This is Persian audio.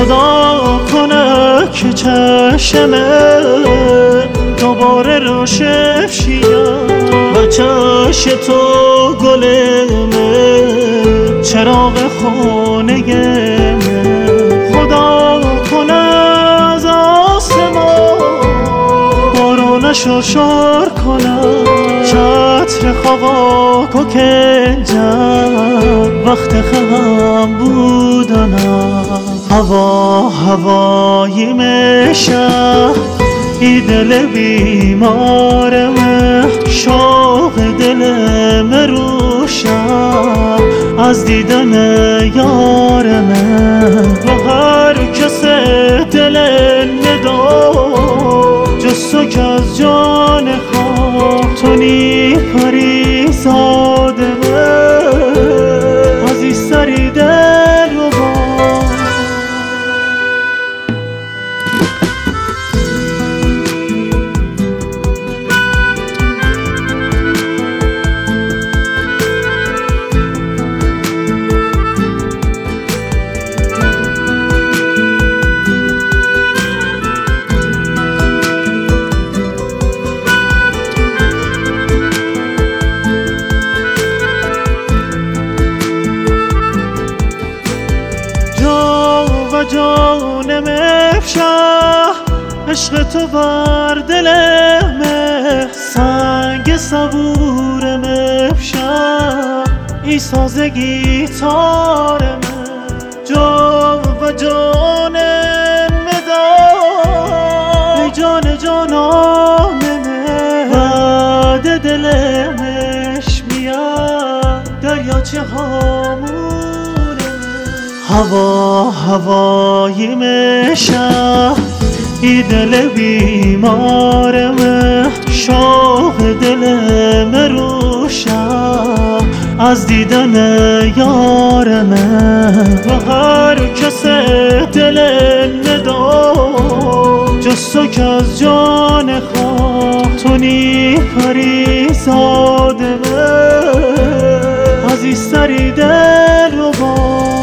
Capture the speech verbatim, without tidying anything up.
خدا کنه که چشم دوباره روشن شید و چش تو گلمه چراغ خانه من. خدا کنه از آسمان بارانش رو شار کنه، چتر خواک و کنجم وقت خم بودنم. هوا هوایی میشه ای دل بیمارمه، شوق دلم روشن از دیدن یارمه. و هر کس دل ندا جز تو که از جان خواب تو نی پری زادمه، عزیزتری دل رو با. جانم افشا عشق تو بر دلمه، سنگ صبورم افشا ای ساز گیتارمه. جان و جانم ای جان جانانمه، بعد دلمش میاد دریاچه هامون. هوا هوایی میشه ای دل بیمارمه، شوق دلم روشن از دیدن یارمه. و هر کس دل ندا جز تو که از جان خواه تو نی پری زادمه، عزیزتری دل رو با.